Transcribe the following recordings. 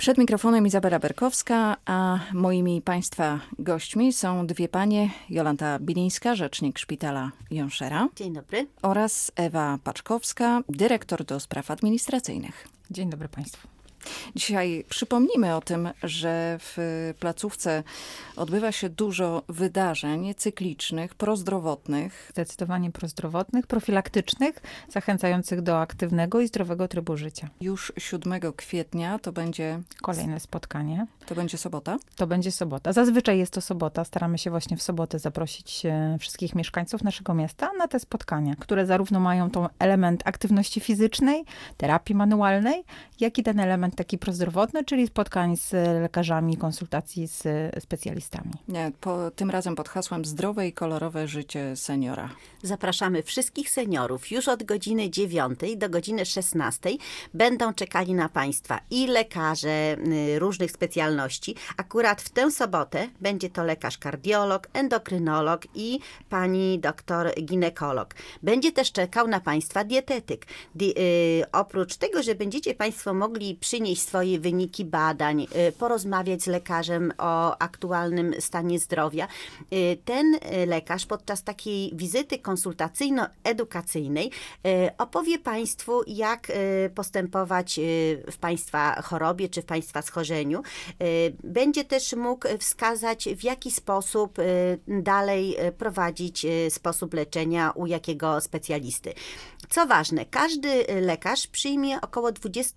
Przed mikrofonem Izabela Berkowska, a moimi Państwa gośćmi są dwie panie: Jolanta Bilińska, rzecznik Szpitala Jonszera. Dzień dobry. Oraz Ewa Paczkowska, dyrektor do spraw administracyjnych. Dzień dobry Państwu. Dzisiaj przypomnimy o tym, że w placówce odbywa się dużo wydarzeń cyklicznych, prozdrowotnych. Zdecydowanie prozdrowotnych, profilaktycznych, zachęcających do aktywnego i zdrowego trybu życia. Już 7 kwietnia to będzie... Kolejne spotkanie. To będzie sobota? To będzie sobota. Zazwyczaj jest to sobota. Staramy się właśnie w sobotę zaprosić wszystkich mieszkańców naszego miasta na te spotkania, które zarówno mają tą element aktywności fizycznej, terapii manualnej, jak i ten element taki prozdrowotny, czyli spotkań z lekarzami, konsultacji z specjalistami. Nie, tym razem pod hasłem Zdrowe i kolorowe życie seniora. Zapraszamy wszystkich seniorów. Już od godziny 9 do godziny 16 będą czekali na Państwa i lekarze różnych specjalności. Akurat w tę sobotę będzie to lekarz kardiolog, endokrynolog i pani doktor ginekolog. Będzie też czekał na Państwa dietetyk. Oprócz tego, że będziecie Państwo mogli przynieść swoje wyniki badań, porozmawiać z lekarzem o aktualnym stanie zdrowia, ten lekarz podczas takiej wizyty konsultacyjno-edukacyjnej opowie Państwu, jak postępować w Państwa chorobie czy w Państwa schorzeniu. Będzie też mógł wskazać, w jaki sposób dalej prowadzić sposób leczenia u jakiego specjalisty. Co ważne, każdy lekarz przyjmie około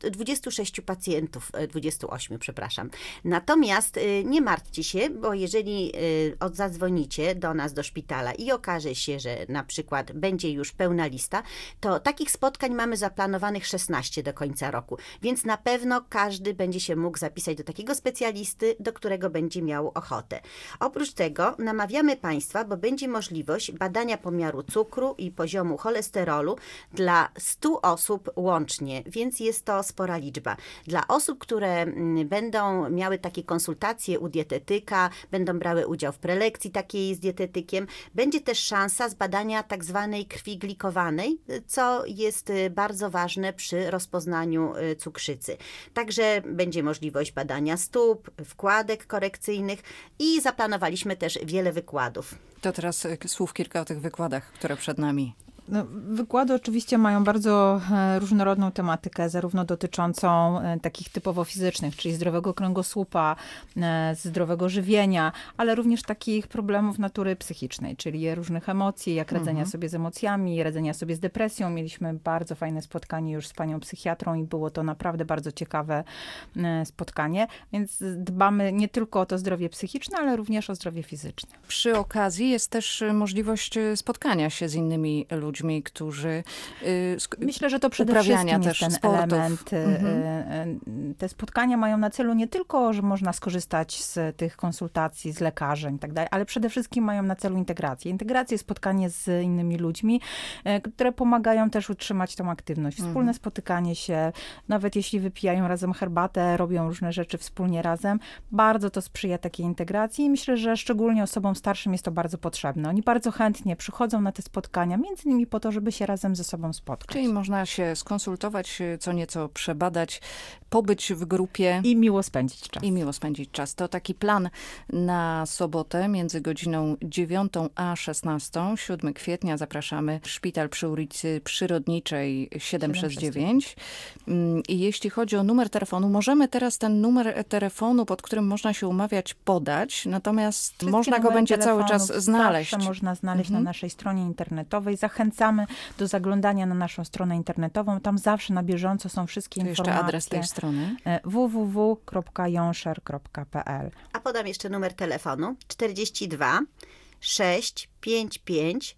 26 pacjentów, 28, przepraszam. Natomiast nie martwcie się, bo jeżeli zadzwonicie do nas, do szpitala i okaże się, że na przykład będzie już pełna lista, to takich spotkań mamy zaplanowanych 16 do końca roku, więc na pewno każdy będzie się mógł zapisać do takiego specjalisty, do którego będzie miał ochotę. Oprócz tego namawiamy Państwa, bo będzie możliwość badania pomiaru cukru i poziomu cholesterolu dla 100 osób łącznie, więc jest to spora liczba. Dla osób, które będą miały takie konsultacje u dietetyka, będą brały udział w prelekcji takiej z dietetykiem, będzie też szansa zbadania tak zwanej krwi glikowanej, co jest bardzo ważne przy rozpoznaniu cukrzycy. Także będzie możliwość badania stóp, wkładek korekcyjnych i zaplanowaliśmy też wiele wykładów. To teraz słów kilka o tych wykładach, które przed nami. No, wykłady oczywiście mają bardzo różnorodną tematykę, zarówno dotyczącą takich typowo fizycznych, czyli zdrowego kręgosłupa, zdrowego żywienia, ale również takich problemów natury psychicznej, czyli różnych emocji, jak radzenia sobie z emocjami, radzenia sobie z depresją. Mieliśmy bardzo fajne spotkanie już z panią psychiatrą i było to naprawdę bardzo ciekawe spotkanie, więc dbamy nie tylko o to zdrowie psychiczne, ale również o zdrowie fizyczne. Przy okazji jest też możliwość spotkania się z innymi ludźmi, którzy myślę, że to przede wszystkim jest ten sportów. Element. Te spotkania mają na celu nie tylko, że można skorzystać z tych konsultacji z lekarzem i tak dalej, ale przede wszystkim mają na celu integrację. Integrację, spotkanie z innymi ludźmi, które pomagają też utrzymać tą aktywność. Wspólne spotykanie się, nawet jeśli wypijają razem herbatę, robią różne rzeczy wspólnie razem, bardzo to sprzyja takiej integracji i myślę, że szczególnie osobom starszym jest to bardzo potrzebne. Oni bardzo chętnie przychodzą na te spotkania, między innymi po to, żeby się razem ze sobą spotkać. Czyli można się skonsultować, co nieco przebadać, pobyć w grupie. I miło spędzić czas. I miło spędzić czas. To taki plan na sobotę między godziną 9 a 16. 7 kwietnia zapraszamy. Szpital przy ulicy Przyrodniczej 769. I jeśli chodzi o numer telefonu, możemy teraz ten numer telefonu, pod którym można się umawiać, podać. Natomiast Wszystkie można go będzie cały czas znaleźć. Zawsze można znaleźć na naszej stronie internetowej. Zachęcamy do zaglądania na naszą stronę internetową. Tam zawsze na bieżąco są wszystkie informacje. Jeszcze adres tej strony. www.jonsher.pl. A podam jeszcze numer telefonu 42 655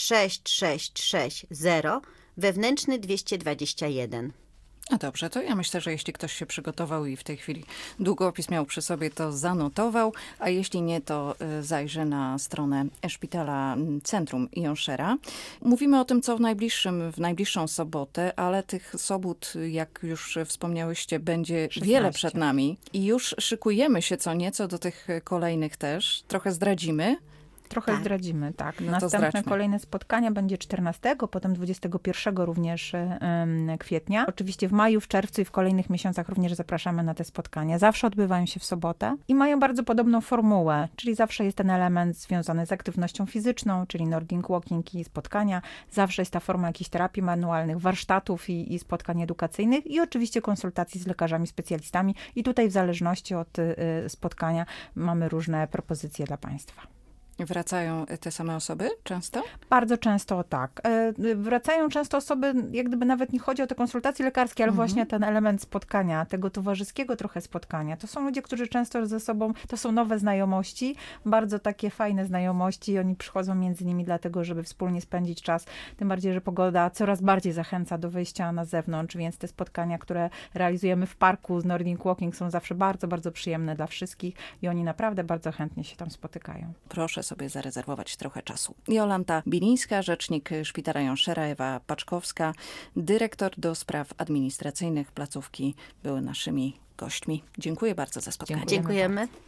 6660 wewnętrzny 221. No dobrze, to ja myślę, że jeśli ktoś się przygotował i w tej chwili długopis miał przy sobie, to zanotował, a jeśli nie, to zajrzy na stronę Szpitala Centrum Jonszera. Mówimy o tym, co w najbliższą sobotę, ale tych sobót, jak już wspomniałyście, będzie 16. wiele przed nami i już szykujemy się co nieco do tych kolejnych też. Trochę zdradzimy. trochę Tak. zdradzimy, tak. No to Następne zdradźmy. kolejne spotkania będzie 14, potem 21 również kwietnia. Oczywiście w maju, w czerwcu i w kolejnych miesiącach również zapraszamy na te spotkania. Zawsze odbywają się w sobotę i mają bardzo podobną formułę, czyli zawsze jest ten element związany z aktywnością fizyczną, czyli Nordic Walking i spotkania. Zawsze jest ta forma jakichś terapii manualnych, warsztatów i spotkań edukacyjnych i oczywiście konsultacji z lekarzami specjalistami. I tutaj w zależności od spotkania mamy różne propozycje dla Państwa. Wracają te same osoby często? Bardzo często tak. Wracają często osoby, jak gdyby nawet nie chodzi o te konsultacje lekarskie, ale właśnie ten element spotkania, tego towarzyskiego trochę spotkania. To są ludzie, którzy często ze sobą, to są nowe znajomości, bardzo takie fajne znajomości i oni przychodzą między nimi dlatego, żeby wspólnie spędzić czas. Tym bardziej, że pogoda coraz bardziej zachęca do wyjścia na zewnątrz, więc te spotkania, które realizujemy w parku z Nordic Walking są zawsze bardzo, bardzo przyjemne dla wszystkich i oni naprawdę bardzo chętnie się tam spotykają. Proszę sobie zarezerwować trochę czasu. Jolanta Bilińska, rzecznik Szpitala Jonszera, Ewa Paczkowska, dyrektor do spraw administracyjnych placówki były naszymi gośćmi. Dziękuję bardzo za spotkanie. Dziękujemy.